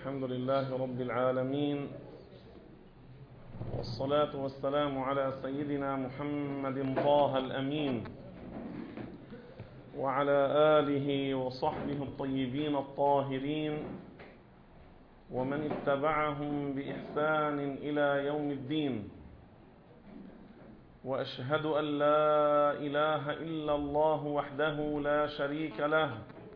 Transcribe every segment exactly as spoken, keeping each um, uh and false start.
الحمد لله رب العالمين، والصلاة والسلام على سيدنا محمد طه الأمين وعلى آله وصحبه الطيبين الطاهرين ومن اتبعهم بإحسان إلى يوم الدين. وأشهد أن لا إله إلا الله وحده لا شريك له،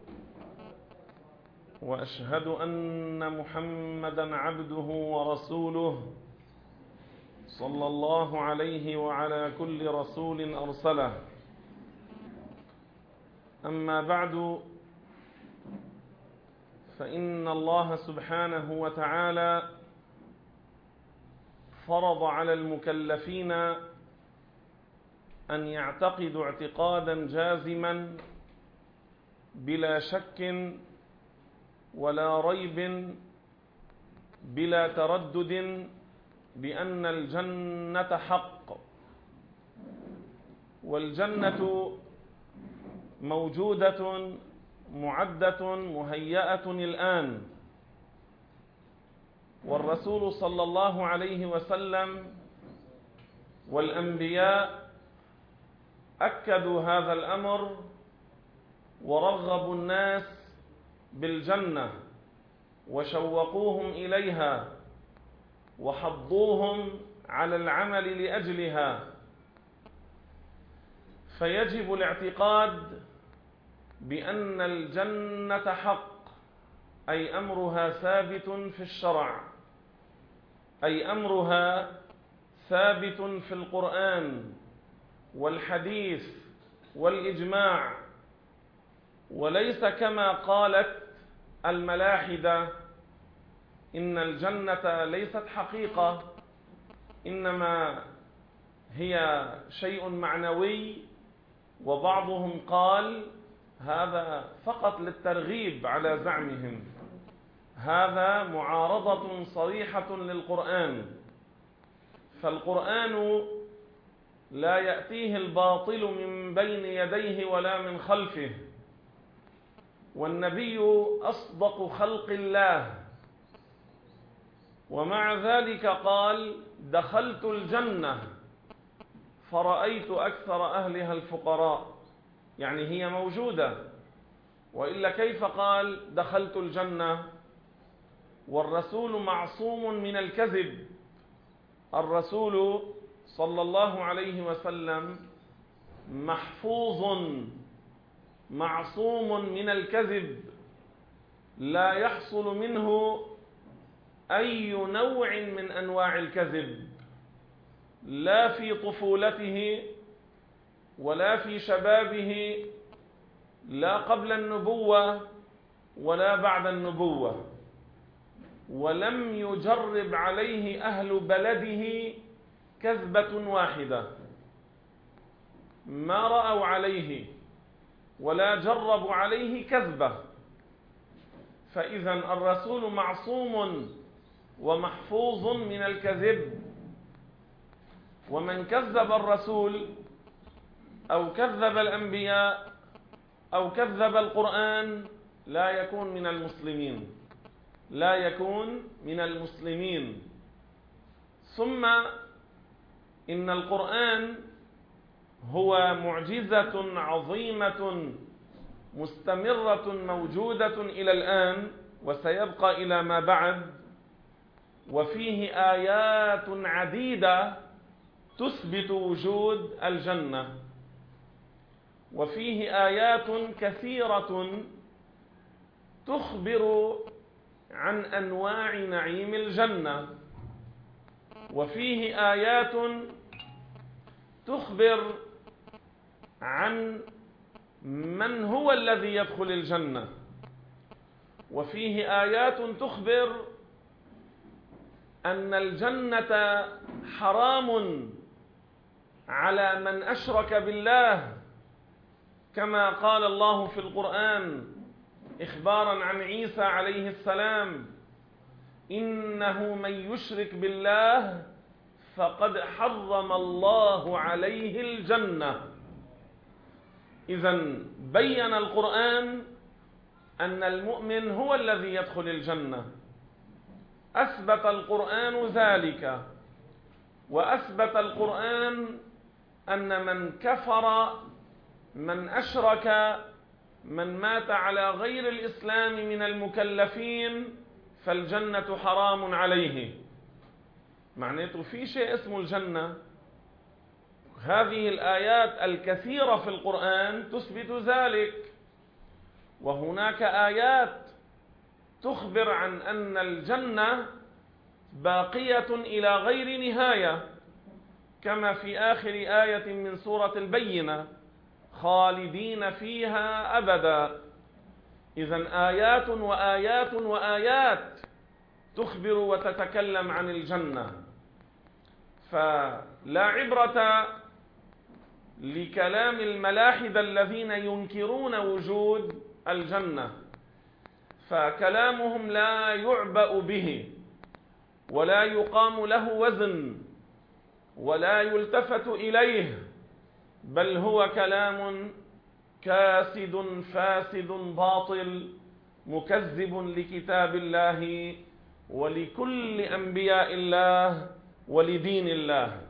وأشهد أن محمدًا عبده ورسوله صلى الله عليه وعلى كل رسول أرسله. أما بعد، فإن الله سبحانه وتعالى فرض على المكلفين أن يعتقدوا اعتقادا جازما بلا شك ولا ريب بلا تردد بأن الجنة حق، والجنة موجودة معدة مهيئة الآن. والرسول صلى الله عليه وسلم والأنبياء أكدوا هذا الأمر ورغبوا الناس بالجنة وشوقوهم إليها وحضوهم على العمل لأجلها. فيجب الاعتقاد بأن الجنة حق، أي أمرها ثابت في الشرع، أي أمرها ثابت في القرآن والحديث والإجماع، وليس كما قالت الملاحدة إن الجنة ليست حقيقة، إنما هي شيء معنوي. وبعضهم قال هذا فقط للترغيب على زعمهم، هذا معارضة صريحة للقرآن، فالقرآن لا يأتيه الباطل من بين يديه ولا من خلفه، والنبي أصدق خلق الله، ومع ذلك قال دخلت الجنة فرأيت أكثر أهلها الفقراء، يعني هي موجودة، وإلا كيف قال دخلت الجنة؟ والرسول معصوم من الكذب، الرسول صلى الله عليه وسلم محفوظ معصوم من الكذب، لا يحصل منه أي نوع من أنواع الكذب، لا في طفولته ولا في شبابه، لا قبل النبوة ولا بعد النبوة، ولم يجرب عليه أهل بلده كذبة واحدة، ما رأوا عليه ولا جربوا عليه كذبة. فإذا الرسول معصوم ومحفوظ من الكذب، ومن كذب الرسول أو كذب الأنبياء أو كذب القرآن لا يكون من المسلمين، لا يكون من المسلمين. ثم إن القرآن هو معجزة عظيمة مستمرة موجودة إلى الآن وسيبقى إلى ما بعد، وفيه آيات عديدة تثبت وجود الجنة، وفيه آيات كثيرة تخبر عن أنواع نعيم الجنة، وفيه آيات تخبر عن من هو الذي يدخل الجنة، وفيه آيات تخبر أن الجنة حرام على من أشرك بالله، كما قال الله في القرآن إخبارا عن عيسى عليه السلام: إنه من يشرك بالله فقد حرم الله عليه الجنة. إذن بين القرآن أن المؤمن هو الذي يدخل الجنة، أثبت القرآن ذلك، وأثبت القرآن أن من كفر، من أشرك، من مات على غير الإسلام من المكلفين فالجنة حرام عليه. معناته في شيء اسمه الجنة. هذه الآيات الكثيرة في القرآن تثبت ذلك، وهناك آيات تخبر عن أن الجنة باقية إلى غير نهاية، كما في آخر آية من سورة البينة: خالدين فيها أبدا. إذن آيات وآيات وآيات تخبر وتتكلم عن الجنة. فلا عبرة لكلام الملاحدة الذين ينكرون وجود الجنة، فكلامهم لا يعبأ به ولا يقام له وزن ولا يلتفت إليه، بل هو كلام كاسد فاسد باطل مكذب لكتاب الله ولكل أنبياء الله ولدين الله.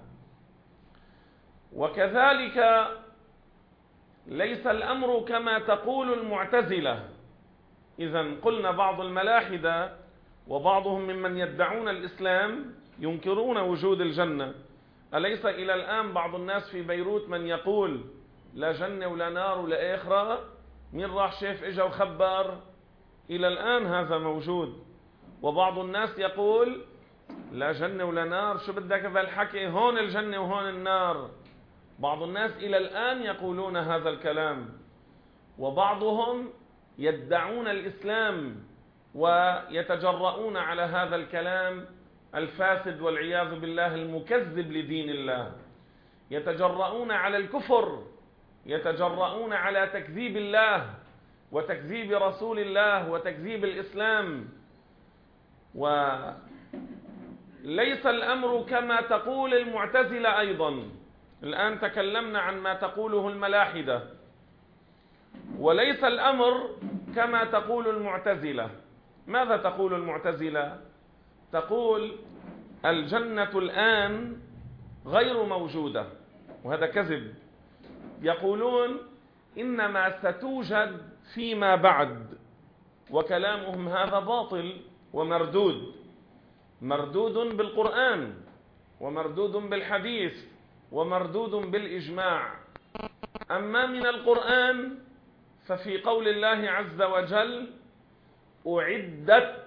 وكذلك ليس الأمر كما تقول المعتزلة. إذن قلنا بعض الملاحدة وبعضهم ممن يدعون الإسلام ينكرون وجود الجنة. أليس إلى الآن بعض الناس في بيروت من يقول لا جنة ولا نار ولا آخرة؟ مين راح شاف إجا وخبر؟ إلى الآن هذا موجود. وبعض الناس يقول لا جنة ولا نار، شو بدك بالحكي، هون الجنة وهون النار. بعض الناس إلى الآن يقولون هذا الكلام، وبعضهم يدعون الإسلام ويتجرؤون على هذا الكلام الفاسد والعياذ بالله المكذب لدين الله. يتجرؤون على الكفر، يتجرؤون على تكذيب الله وتكذيب رسول الله وتكذيب الإسلام. وليس الأمر كما تقول المعتزلة أيضا. الآن تكلمنا عن ما تقوله الملاحدة. وليس الأمر كما تقول المعتزلة. ماذا تقول المعتزلة؟ تقول الجنة الآن غير موجودة، وهذا كذب. يقولون إنما ستوجد فيما بعد، وكلامهم هذا باطل ومردود، مردود بالقرآن ومردود بالحديث ومردود بالإجماع. أما من القرآن ففي قول الله عز وجل: أعدت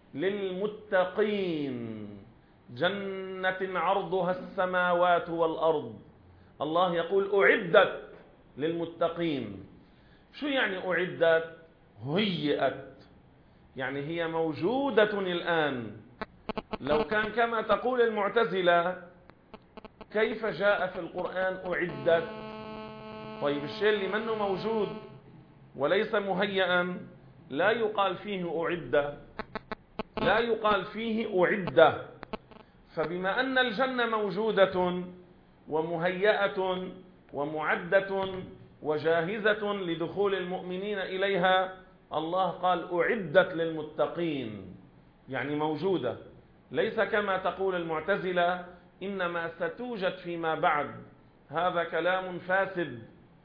للمتقين جنة عرضها السماوات والأرض. الله يقول أعدت للمتقين. شو يعني أعدت؟ هيئت، يعني هي موجودة الآن. لو كان كما تقول المعتزلة كيف جاء في القرآن أعدت؟ طيب الشيء اللي منه موجود وليس مهيئا لا يقال فيه أعد، لا يقال فيه أعد. فبما أن الجنة موجودة ومهيئة ومعدة وجاهزة لدخول المؤمنين إليها، الله قال أعدت للمتقين، يعني موجودة. ليس كما تقول المعتزلة إنما ستوجد فيما بعد. هذا كلام فاسد.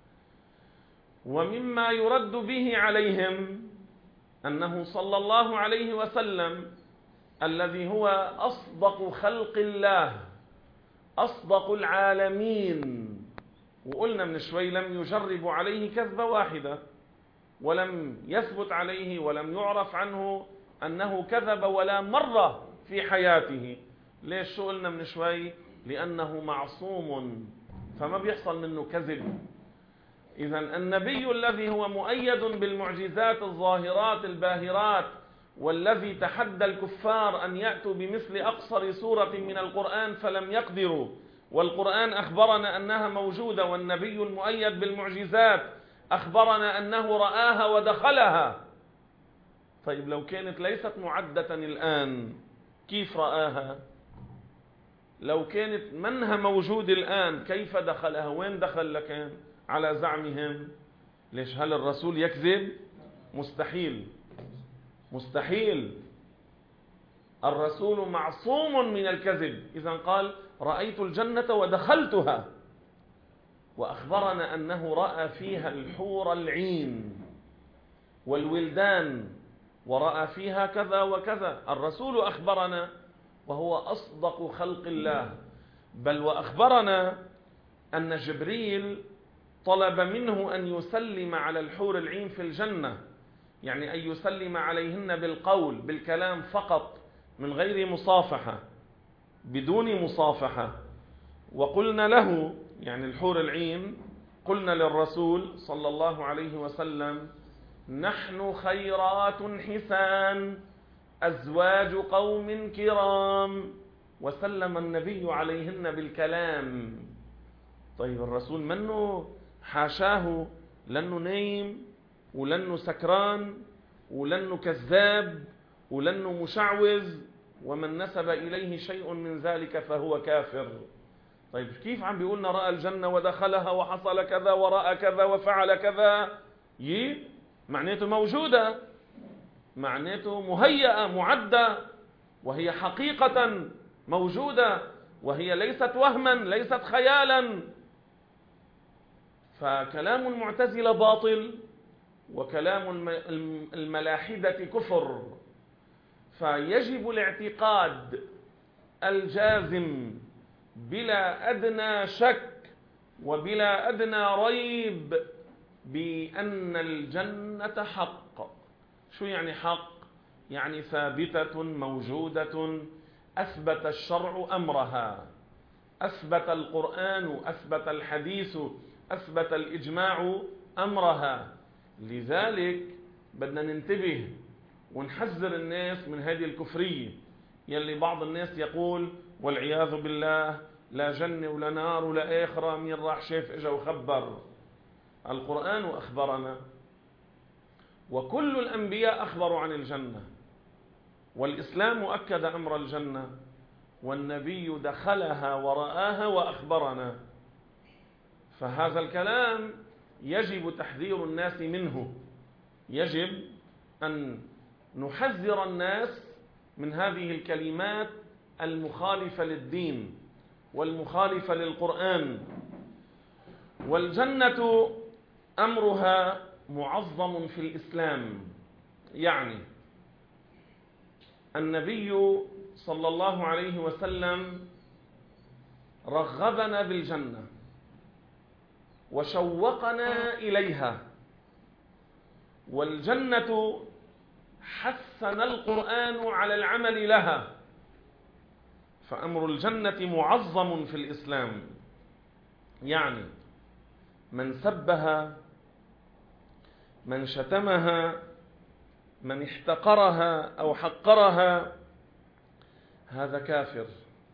ومما يرد به عليهم أنه صلى الله عليه وسلم الذي هو أصدق خلق الله، أصدق العالمين، وقلنا من شوي لم يجربوا عليه كذبة واحدة، ولم يثبت عليه ولم يعرف عنه أنه كذب ولا مرة في حياته. ليش؟ شو قلنا من شوي؟ لأنه معصوم فما بيحصل منه كذب. إذن النبي الذي هو مؤيد بالمعجزات الظاهرات الباهرات، والذي تحدى الكفار أن يأتوا بمثل أقصر سورة من القرآن فلم يقدروا، والقرآن أخبرنا أنها موجودة، والنبي المؤيد بالمعجزات أخبرنا أنه رآها ودخلها. طيب لو كانت ليست معدة الآن كيف رآها؟ لو كانت منها موجود الآن كيف دخلها؟ وين دخل لكان على زعمهم؟ ليش؟ هل الرسول يكذب؟ مستحيل، مستحيل. الرسول معصوم من الكذب، إذا قال رأيت الجنة ودخلتها، وأخبرنا أنه رأى فيها الحور العين والولدان ورأى فيها كذا وكذا. الرسول أخبرنا وهو أصدق خلق الله، بل وأخبرنا أن جبريل طلب منه أن يسلم على الحور العين في الجنة، يعني أن يسلم عليهن بالقول بالكلام فقط من غير مصافحة، بدون مصافحة. وقلنا له، يعني الحور العين، قلنا للرسول صلى الله عليه وسلم نحن خيرات حسان أزواج قوم كرام، وسلم النبي عليهن بالكلام. طيب الرسول منه حاشاه لنه نايم ولنه سكران ولنه كذاب ولنه مشعوذ، ومن نسب إليه شيء من ذلك فهو كافر. طيب كيف عم بيقولنا رأى الجنة ودخلها وحصل كذا ورأى كذا وفعل كذا؟ يي معناته موجودة، معناته مهيئة معدة، وهي حقيقة موجودة، وهي ليست وهما ليست خيالا. فكلام المعتزلة باطل، وكلام الملاحدة كفر. فيجب الاعتقاد الجازم بلا أدنى شك وبلا أدنى ريب بأن الجنة حق. شو يعني حق؟ يعني ثابتة موجودة، أثبت الشرع أمرها، أثبت القرآن، أثبت الحديث، أثبت الإجماع أمرها. لذلك بدنا ننتبه ونحذر الناس من هذه الكفرية، يلي بعض الناس يقول والعياذ بالله لا جنة ولا نار ولا آخرة، مين راح شاف اجا وخبر. القرآن أخبرنا، وكل الأنبياء أخبروا عن الجنة، والإسلام أكد أمر الجنة، والنبي دخلها ورآها وأخبرنا. فهذا الكلام يجب تحذير الناس منه، يجب أن نحذر الناس من هذه الكلمات المخالفة للدين والمخالفة للقرآن. والجنة أمرها معظم في الإسلام، يعني النبي صلى الله عليه وسلم رغبنا بالجنة وشوقنا إليها، والجنة حثنا القرآن على العمل لها. فأمر الجنة معظم في الإسلام، يعني من سبها، من شتمها، من احتقرها أو حقرها، هذا كافر.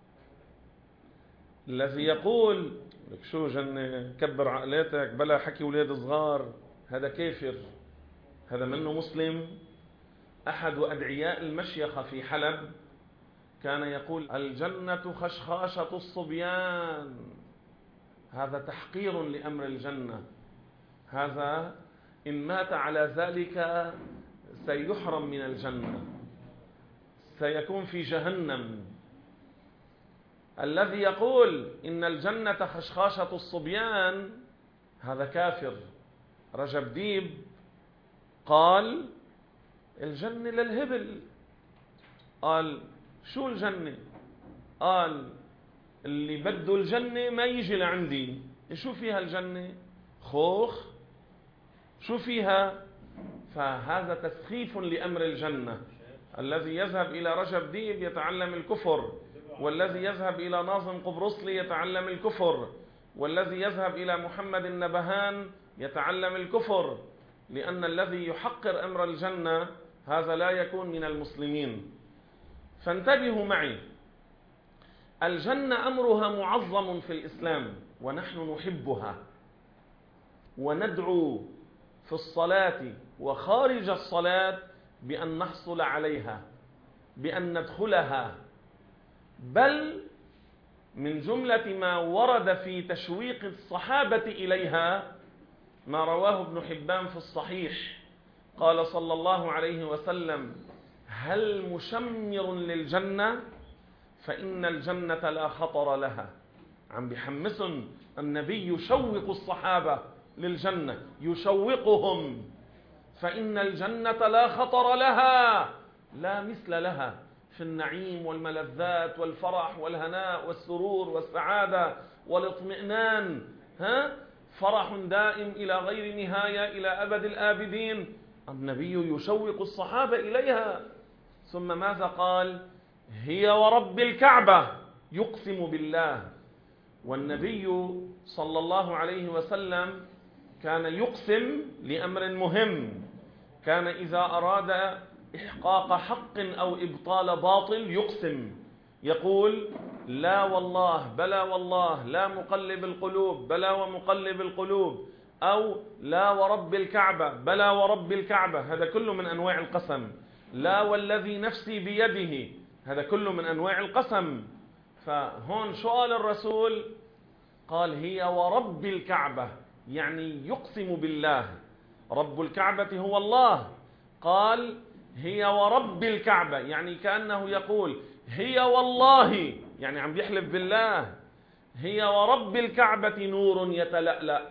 الذي يقول لك شو جنة كبر عقلاتك بلا حكي ولاد صغار، هذا كافر، هذا منه مسلم. أحد أدعياء المشيخة في حلب كان يقول الجنة خشخاشة الصبيان، هذا تحقير لأمر الجنة، هذا إن مات على ذلك سيحرم من الجنة، سيكون في جهنم. الذي يقول إن الجنة خشخاشة الصبيان هذا كافر. رجب ديب قال الجنة للهبل. قال شو الجنة؟ قال اللي بده الجنة ما يجي لعندي. شو فيها الجنة؟ خوخ؟ شو فيها؟ فهذا تسخيف لأمر الجنة. الذي يذهب إلى رجب ديب يتعلم الكفر، والذي يذهب إلى ناظم قبرصلي يتعلم الكفر، والذي يذهب إلى محمد النبهان يتعلم الكفر، لأن الذي يحقر أمر الجنة هذا لا يكون من المسلمين. فانتبهوا معي، الجنة أمرها معظم في الإسلام، ونحن نحبها وندعو في الصلاة وخارج الصلاة بأن نحصل عليها، بأن ندخلها. بل من جملة ما ورد في تشويق الصحابة إليها ما رواه ابن حبان في الصحيح، قال صلى الله عليه وسلم هل مشمر للجنة؟ فإن الجنة لا خطر لها. عم بيحمسن النبي، يشوق الصحابة للجنة، يشوقهم، فإن الجنة لا خطر لها، لا مثل لها في النعيم والملذات والفرح والهناء والسرور والسعادة والاطمئنان، ها؟ فرح دائم إلى غير نهاية إلى أبد الآبدين. النبي يشوق الصحابة إليها. ثم ماذا قال؟ هي ورب الكعبة، يقسم بالله. والنبي صلى الله عليه وسلم كان يقسم لأمر مهم. كان إذا أراد إحقاق حق أو إبطال باطل يقسم، يقول لا والله، بلى والله، لا مقلب القلوب، بلى ومقلب القلوب، أو لا ورب الكعبة، بلى ورب الكعبة. هذا كله من أنواع القسم. لا والذي نفسي بيده، هذا كله من أنواع القسم. فهون شو قال الرسول؟ قال هي ورب الكعبة، يعني يقسم بالله. رب الكعبة هو الله. قال هي ورب الكعبة، يعني كأنه يقول هي والله، يعني عم بيحلف بالله. هي ورب الكعبة نور يتلألأ،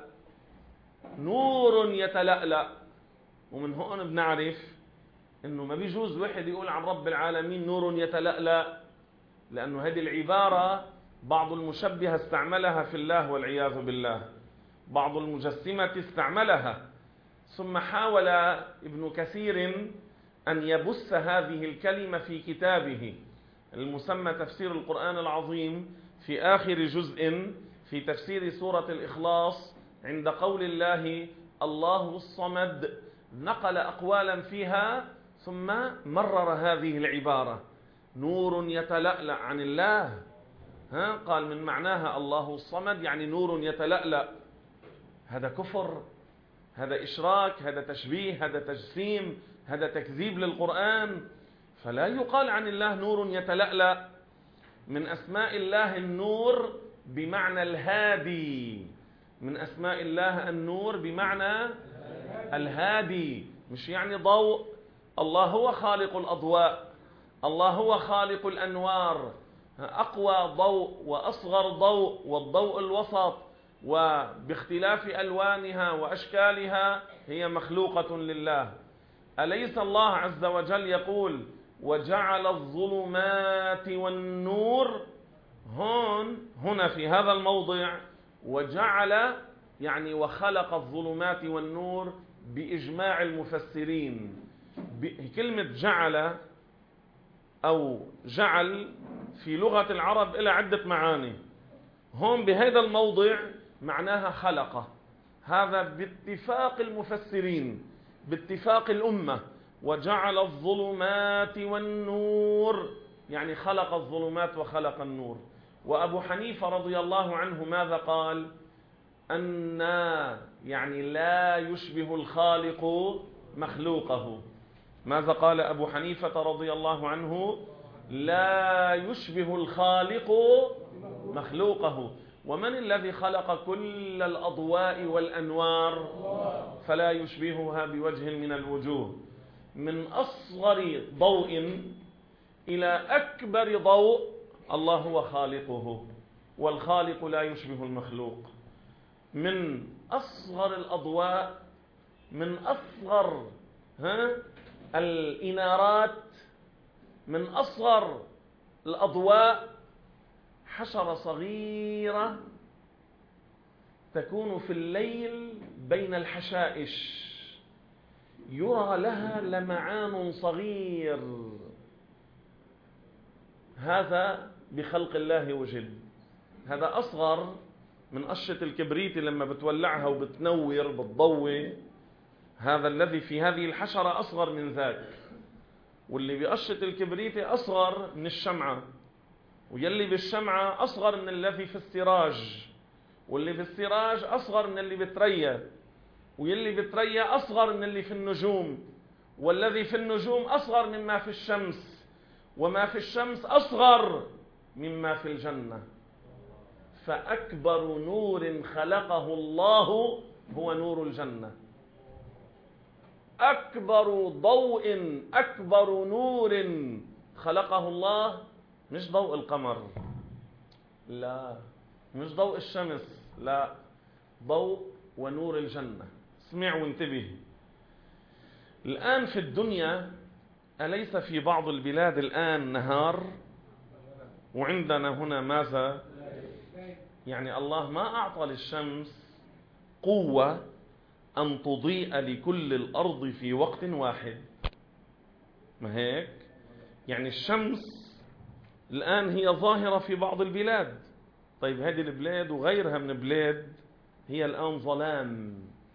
نور يتلألأ. ومن هون بنعرف انه ما بيجوز واحد يقول عن رب العالمين نور يتلألأ، لأنه هذه العبارة بعض المشبهة استعملها في الله والعياذ بالله، بعض المجسمة استعملها. ثم حاول ابن كثير أن يبث هذه الكلمة في كتابه المسمى تفسير القرآن العظيم، في آخر جزء في تفسير سورة الإخلاص، عند قول الله الله الصمد، نقل أقوالا فيها ثم مرر هذه العبارة نور يتلألأ عن الله. ها؟ قال من معناها الله الصمد يعني نور يتلألأ. هذا كفر، هذا إشراك، هذا تشبيه، هذا تجسيم، هذا تكذيب للقرآن. فلا يقال عن الله نور يتلألأ. من أسماء الله النور بمعنى الهادي، من أسماء الله النور بمعنى الهادي، مش يعني ضوء. الله هو خالق الأضواء، الله هو خالق الأنوار، أقوى ضوء وأصغر ضوء والضوء الوسط، وباختلاف ألوانها وأشكالها هي مخلوقة لله. أليس الله عز وجل يقول وجعل الظلمات والنور؟ هون هنا في هذا الموضع وجعل يعني وخلق الظلمات والنور بإجماع المفسرين. كلمة جعل أو جعل في لغة العرب إلى عدة معاني. هون بهذا الموضع معناها خلق، هذا باتفاق المفسرين، باتفاق الأمة. وجعل الظلمات والنور يعني خلق الظلمات وخلق النور. وأبو حنيفة رضي الله عنه ماذا قال؟ أن يعني لا يشبه الخالق مخلوقه. ماذا قال أبو حنيفة رضي الله عنه؟ لا يشبه الخالق مخلوقه. ومن الذي خلق كل الأضواء والأنوار؟ فلا يشبهها بوجه من الوجوه. من أصغر ضوء إلى أكبر ضوء الله هو خالقه، والخالق لا يشبه المخلوق. من أصغر الأضواء، من أصغر ها الإنارات، من أصغر الأضواء حشرة صغيرة تكون في الليل بين الحشائش، يرى لها لمعان صغير. هذا بخلق الله وجد. هذا أصغر من قشة الكبريت لما بتولعها وبتنور بتضوي. هذا الذي في هذه الحشرة أصغر من ذاك. واللي بقشة الكبريت أصغر من الشمعة، ويلي بالشمعة أصغر من الذي في السراج، واللي بالسراج أصغر من اللي بتريا، ويلي بتريا أصغر من اللي في النجوم، والذي في النجوم أصغر مما في الشمس، وما في الشمس أصغر مما في الجنة. فأكبر نور خلقه الله هو نور الجنة. أكبر ضوء أكبر نور خلقه الله مش ضوء القمر، لا، مش ضوء الشمس، لا، ضوء ونور الجنة. اسمع وانتبه. الآن في الدنيا أليس في بعض البلاد الآن نهار؟ وعندنا هنا ماذا؟ يعني الله ما أعطى للشمس قوة أن تضيء لكل الأرض في وقت واحد، ما هيك؟ يعني الشمس الآن هي ظاهرة في بعض البلاد، طيب هذه البلاد وغيرها من البلاد هي الآن ظلام،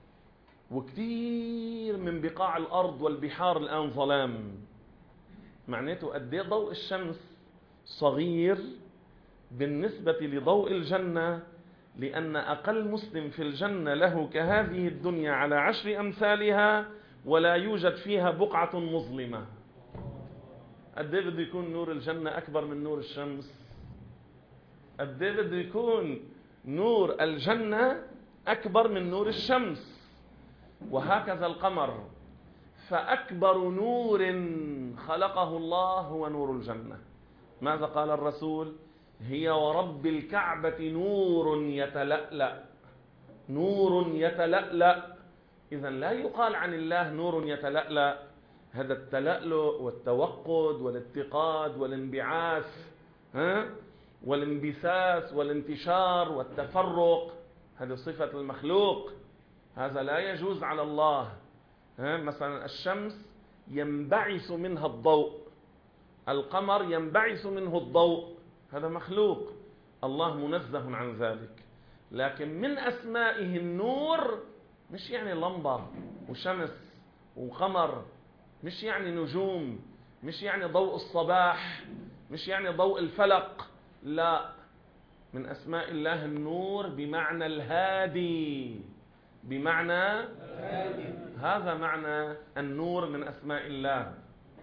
وكثير من بقاع الأرض والبحار الآن ظلام. معناته قد ايه ضوء الشمس صغير بالنسبة لضوء الجنة، لأن أقل مسلم في الجنة له كهذه الدنيا على عشر أمثالها ولا يوجد فيها بقعة مظلمة. قد ايه بده يكون نور الجنة أكبر من نور الشمس؟ قد ايه بده يكون نور الجنة أكبر من نور الشمس؟ وهكذا القمر، فأكبر نور خلقه الله هو نور الجنة. ماذا قال الرسول؟ هي ورب الكعبة نور يتلألأ، نور يتلألأ. إذن لا يقال عن الله نور يتلألأ، هذا التلألؤ والتوقد والاتقاد والانبعاث ها والانبثاث والانتشار والتفرق، هذه صفة المخلوق، هذا لا يجوز على الله. ها مثلا الشمس ينبعث منها الضوء، القمر ينبعث منه الضوء، هذا مخلوق، الله منزه عن ذلك. لكن من أسمائه النور، مش يعني لمبة وشمس وقمر، مش يعني نجوم، مش يعني ضوء الصباح، مش يعني ضوء الفلق، لا، من أسماء الله النور بمعنى الهادي، بمعنى الهادي. هذا معنى النور من أسماء الله.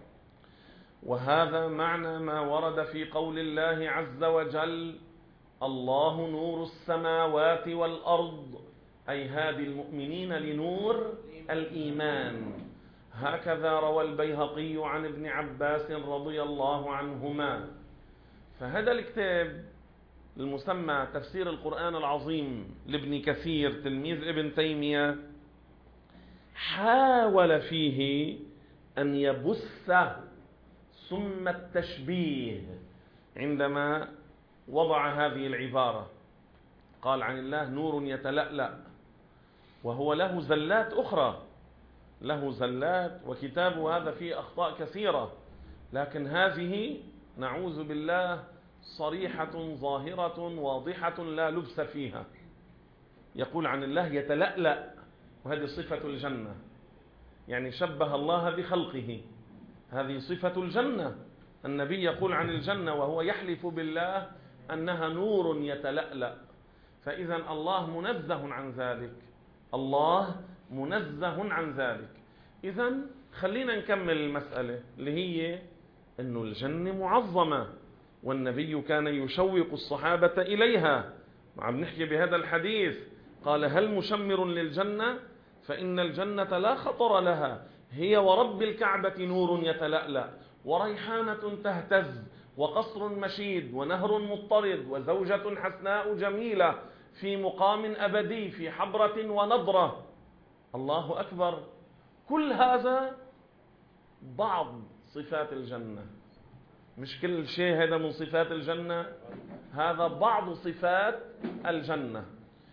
وهذا معنى ما ورد في قول الله عز وجل: الله نور السماوات والأرض، أي هادي المؤمنين لنور الإيمان. هكذا روى البيهقي عن ابن عباس رضي الله عنهما. فهذا الكتاب المسمى تفسير القرآن العظيم لابن كثير تلميذ ابن تيمية حاول فيه أن يبث ثم التشبيه عندما وضع هذه العبارة. قال عن الله نور يتلألأ، وهو له زلات أخرى، له زلات، وكتابه هذا فيه أخطاء كثيرة، لكن هذه نعوذ بالله صريحة ظاهرة واضحة لا لبس فيها. يقول عن الله يتلألأ، وهذه صفة الجنة، يعني شبه الله بخلقه، هذه صفة الجنة. النبي يقول عن الجنة وهو يحلف بالله أنها نور يتلألأ. فإذا الله منزه عن ذلك، الله منزه عن ذلك. إذا خلينا نكمل المسألة اللي هي أنه الجنة معظمة، والنبي كان يشوق الصحابة إليها. عم نحكي بهذا الحديث، قال: هل مشمر للجنة؟ فإن الجنة لا خطر لها، هي ورب الكعبة نور يتلألأ، وريحانة تهتز، وقصر مشيد، ونهر مضطرد، وزوجة حسناء جميلة في مقام أبدي، في حبرة ونضرة. الله أكبر. كل هذا بعض صفات الجنة، مش كل شيء هذا من صفات الجنة، هذا بعض صفات الجنة.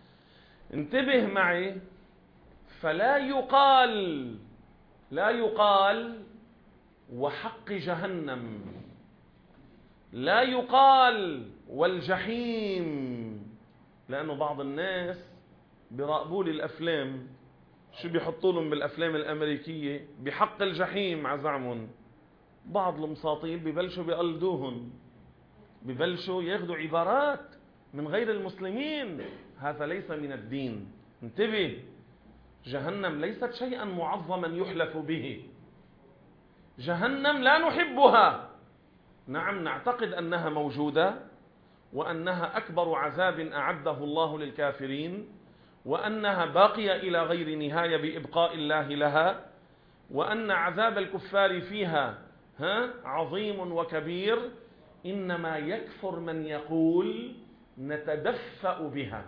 انتبه معي، فلا يقال لا يقال وحق جهنم، لا يقال والجحيم، لأنه بعض الناس بيراقبوا لي الأفلام، شو بيحطوا لهم بالأفلام الأمريكية بحق الجحيم عزعمهم. بعض المساطيل ببلشوا بيقلدوهم، ببلشوا ياخذوا عبارات من غير المسلمين، هذا ليس من الدين. انتبه، جهنم ليست شيئا معظما يحلف به، جهنم لا نحبها، نعم نعتقد أنها موجودة، وأنها أكبر عذاب أعده الله للكافرين، وأنها باقية إلى غير نهاية بإبقاء الله لها، وأن عذاب الكفار فيها ها عظيم وكبير، إنما يكفر من يقول نتدفأ بها،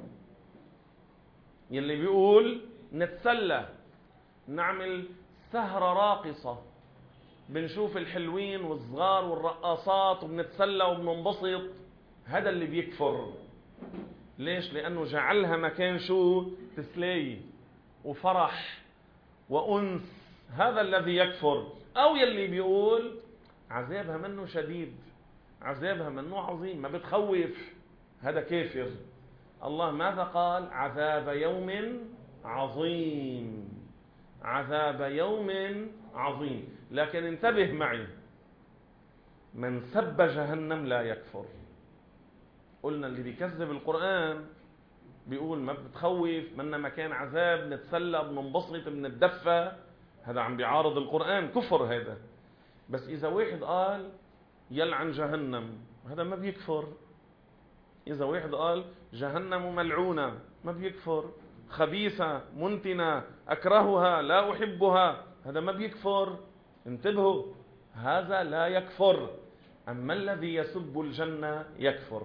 يلي بيقول نتسلى، نعمل سهرة راقصة، بنشوف الحلوين والصغار والرقاصات وبنتسلى وبننبسط، هذا اللي بيكفر. ليش؟ لأنه جعلها مكان شو؟ تسلية وفرح وأنس، هذا الذي يكفر. أو يلي بيقول عذابها منه شديد، عذابها منه عظيم، ما بتخوف، هذا كافر. الله ماذا قال؟ عذاب يوم عظيم، عذاب يوم عظيم. لكن انتبه معي، من سب جهنم لا يكفر. قلنا اللي بيكذب القرآن بيقول ما بتخوف، منا مكان عذاب، نتسلى، بننبسط، بنتدفى، هذا عم بيعارض القرآن، كفر هذا. بس إذا واحد قال يلعن جهنم، هذا ما بيكفر. إذا واحد قال جهنم ملعونة، ما بيكفر. خبيثة، منتنة، أكرهها، لا أحبها، هذا ما بيكفر. انتبهوا، هذا لا يكفر. أما الذي يسب الجنة يكفر.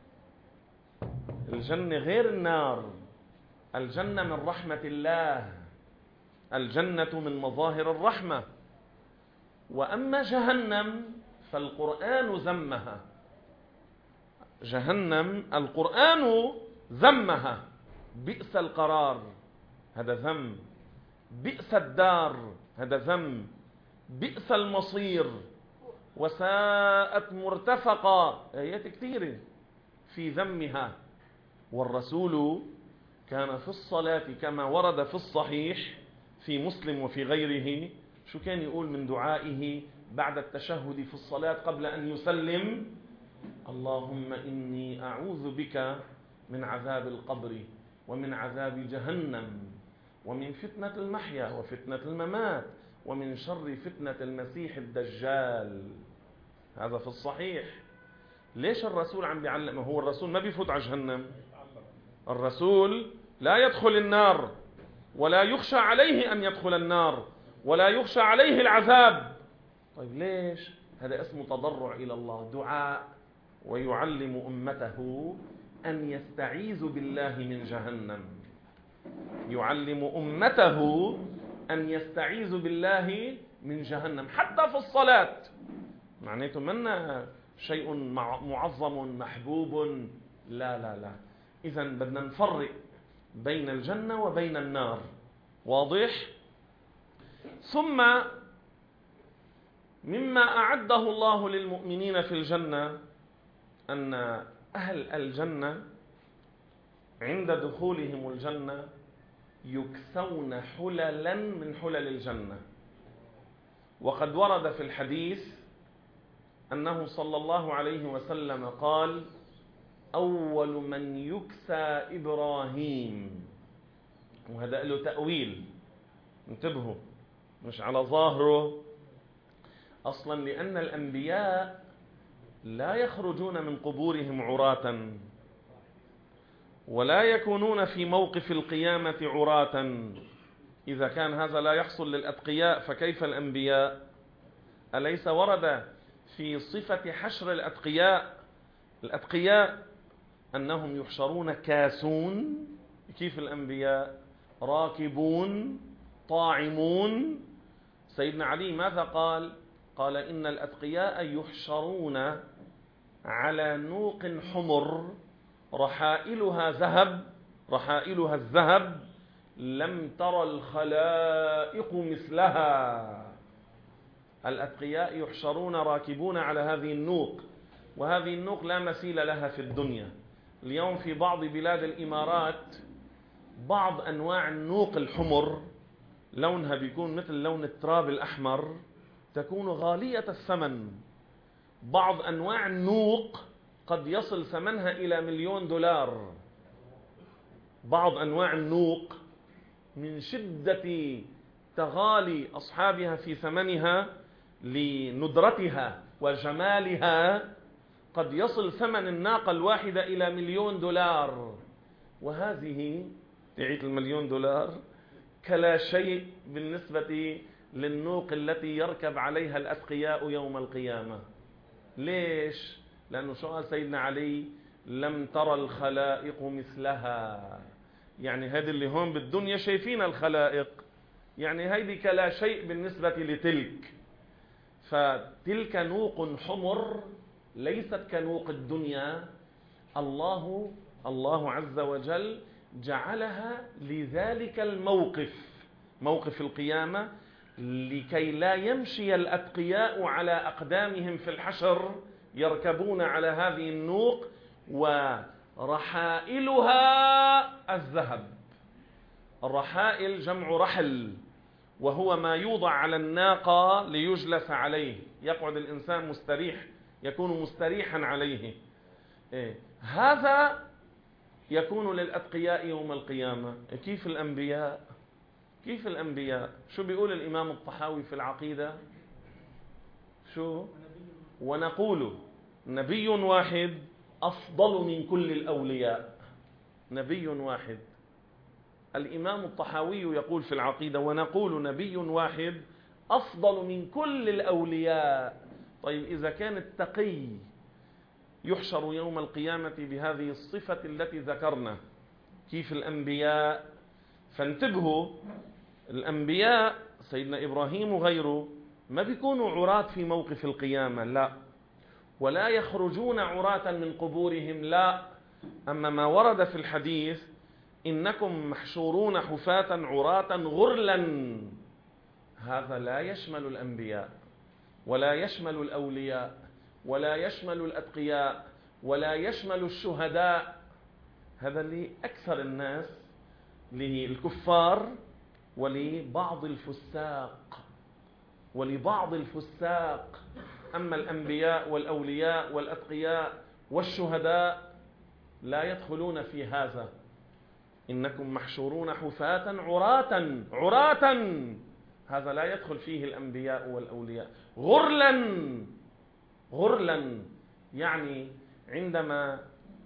الجنة غير النار، الجنة من رحمة الله، الجنة من مظاهر الرحمة. وأما جهنم فالقرآن ذمها، جهنم القرآن ذمها، بئس القرار، هذا ذم، بئس الدار، هذا ذم، بئس المصير، وساءت مرتفقة، آيات كثيرة في ذمها. والرسول كان في الصلاة كما ورد في الصحيح في مسلم وفي غيره، شو كان يقول من دعائه بعد التشهد في الصلاة قبل أن يسلم؟ اللهم إني أعوذ بك من عذاب القبر ومن عذاب جهنم ومن فتنة المحيا وفتنة الممات ومن شر فتنة المسيح الدجال. هذا في الصحيح. ليش الرسول عم بيعلم؟ هو الرسول ما بيفوت على جهنم، الرسول لا يدخل النار ولا يخشى عليه أن يدخل النار ولا يخشى عليه العذاب. طيب ليش؟ هذا اسمه تضرع إلى الله، دعاء، ويعلم أمته أن يستعيذوا بالله من جهنم، يعلم أمته أن يستعيذوا بالله من جهنم حتى في الصلاة. معناته منا شيء معظم محبوب، لا لا لا. إذن بدنا نفرق بين الجنة وبين النار، واضح؟ ثم مما أعده الله للمؤمنين في الجنة أن أهل الجنة عند دخولهم الجنة يكسون حللا من حلل الجنة. وقد ورد في الحديث أنه صلى الله عليه وسلم قال: أول من يكسى إبراهيم. وهذا له تأويل، انتبهوا، مش على ظاهره أصلا، لأن الأنبياء لا يخرجون من قبورهم عراة ولا يكونون في موقف القيامة عراة. إذا كان هذا لا يحصل للأتقياء فكيف الأنبياء؟ أليس ورد في صفة حشر الأتقياء الأتقياء أنهم يحشرون كاسون؟ كيف الأنبياء؟ راكبون طاعمون. سيدنا علي ماذا قال؟ قال: إن الأتقياء يحشرون على نوق حمر رحائلها ذهب، رحائلها الذهب، لم تر الخلائق مثلها. الأتقياء يحشرون راكبون على هذه النوق، وهذه النوق لا مثيل لها في الدنيا. اليوم في بعض بلاد الإمارات بعض أنواع النوق الحمر لونها بيكون مثل لون التراب الأحمر، تكون غالية الثمن. بعض أنواع النوق قد يصل ثمنها إلى مليون دولار. بعض أنواع النوق من شدة تغالي أصحابها في ثمنها لندرتها وجمالها قد يصل ثمن الناقة الواحدة إلى مليون دولار. وهذه تعيت المليون دولار كلا شيء بالنسبة للنوق التي يركب عليها الأتقياء يوم القيامة. ليش؟ لأنه شو قال سيدنا علي؟ لم ترى الخلائق مثلها. يعني هذه اللي هون بالدنيا شايفين الخلائق، يعني هيدي كلا شيء بالنسبة لتلك. فتلك نوق حمر ليست كنوق الدنيا. الله الله عز وجل جعلها لذلك الموقف، موقف القيامة، لكي لا يمشي الأتقياء على أقدامهم في الحشر، يركبون على هذه النوق ورحائلها الذهب. الرحائل جمع رحل، وهو ما يوضع على الناقة ليجلس عليه، يقعد الإنسان مستريح، يكون مستريحا عليه. إيه؟ هذا يكون للأتقياء يوم القيامة. كيف الأنبياء؟ كيف الأنبياء؟ شو بيقول الإمام الطحاوي في العقيدة؟ شو؟ ونقول نبي واحد أفضل من كل الأولياء. نبي واحد. الإمام الطحاوي يقول في العقيدة ونقول نبي واحد أفضل من كل الأولياء. طيب إذا كان التقي يحشر يوم القيامة بهذه الصفة التي ذكرنا، كيف الأنبياء؟ فانتبهوا، الأنبياء سيدنا إبراهيم وغيره ما بيكونوا عراة في موقف القيامة، لا، ولا يخرجون عراة من قبورهم، لا. أما ما ورد في الحديث إنكم محشورون حفاة عراة غرلا، هذا لا يشمل الأنبياء ولا يشمل الأولياء ولا يشمل الأتقياء ولا يشمل الشهداء. هذا لأكثر الناس، للكفار ولبعض الفساق ولبعض الفساق. أما الأنبياء والأولياء والأتقياء والشهداء لا يدخلون في هذا. إنكم محشورون حفاة عراة عراة، هذا لا يدخل فيه الأنبياء والأولياء. غرلا غرلا يعني عندما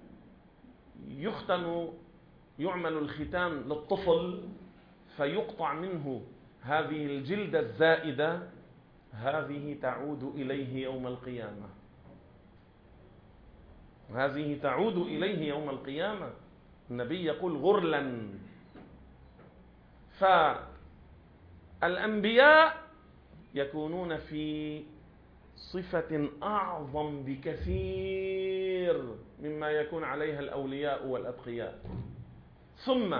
يختن، يعمل الختان للطفل فيقطع منه هذه الجلدة الزائدة، هذه تعود إليه يوم القيامة. هذه تعود إليه يوم القيامة. النبي يقول غرلا. فالأنبياء يكونون في صفة أعظم بكثير مما يكون عليها الأولياء والأتقياء. ثم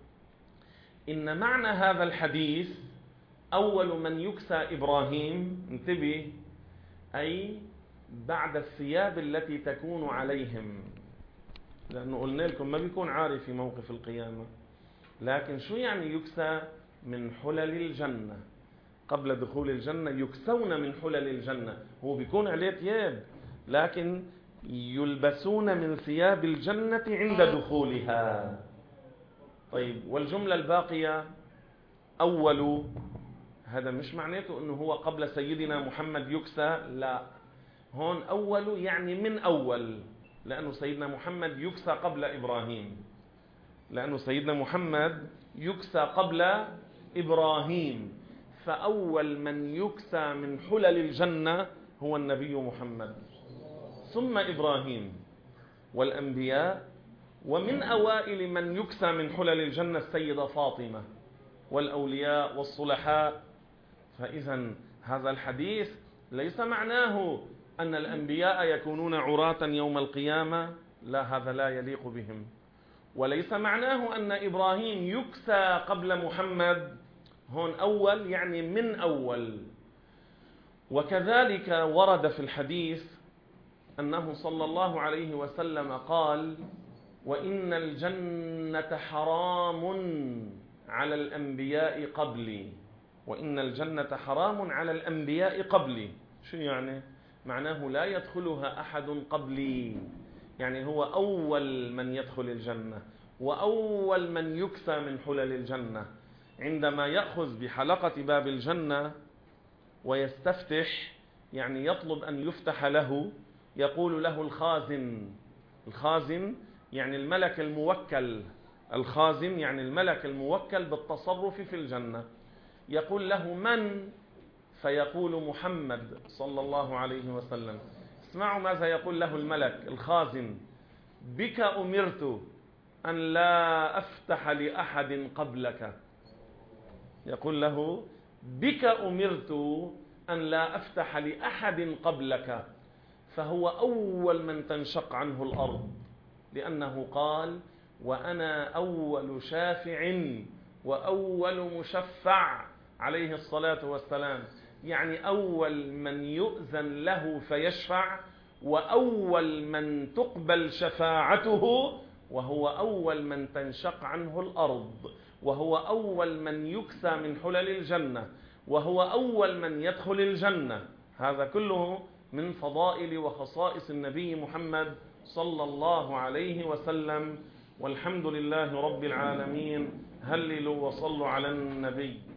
إن معنى هذا الحديث أول من يكسى إبراهيم، انتبه، أي بعد الثياب التي تكون عليهم، لأنه قلنا لكم ما بيكون عاري في موقف القيامة. لكن شو يعني يكسى؟ من حلل الجنة. قبل دخول الجنة يكسون من حلل الجنة، هو بيكون عليه ثياب لكن يلبسون من ثياب الجنة عند دخولها. طيب، والجملة الباقية أول، هذا مش معناته أنه هو قبل سيدنا محمد يكسى، لا، هون أول يعني من أول، لأنه سيدنا محمد يكسى قبل إبراهيم، لأنه سيدنا محمد يكسى قبل إبراهيم. فأول من يكسى من حلل الجنة هو النبي محمد، ثم إبراهيم والأنبياء، ومن أوائل من يكسى من حلل الجنة السيدة فاطمة والأولياء والصلحاء. فإذا هذا الحديث ليس معناه أن الأنبياء يكونون عراة يوم القيامة، لا، هذا لا يليق بهم. وليس معناه أن إبراهيم يكسى قبل محمد، هون أول يعني من أول. وكذلك ورد في الحديث أنه صلى الله عليه وسلم قال: وإن الجنة حرام على الأنبياء قبلي. وإن الجنة حرام على الأنبياء قبلي. شو يعني؟ معناه لا يدخلها أحد قبلي، يعني هو أول من يدخل الجنة وأول من يكسى من حلل الجنة. عندما يأخذ بحلقة باب الجنة ويستفتح، يعني يطلب أن يفتح له، يقول له الخازن. الخازن يعني الملك الموكل، الخازن يعني الملك الموكل بالتصرف في الجنة. يقول له: من؟ فيقول محمد صلى الله عليه وسلم، اسمعوا ماذا يقول له الملك الخازن: بك أمرت أن لا أفتح لأحد قبلك. يقول له: بك أمرت أن لا أفتح لأحد قبلك. فهو أول من تنشق عنه الأرض، لأنه قال: وأنا أول شافع وأول مشفع عليه الصلاة والسلام، يعني أول من يؤذن له فيشفع، وأول من تقبل شفاعته، وهو أول من تنشق عنه الأرض، وهو أول من يكسى من حلل الجنة، وهو أول من يدخل الجنة. هذا كله من فضائل وخصائص النبي محمد صلى الله عليه وسلم. والحمد لله رب العالمين. هللوا وصلوا على النبي.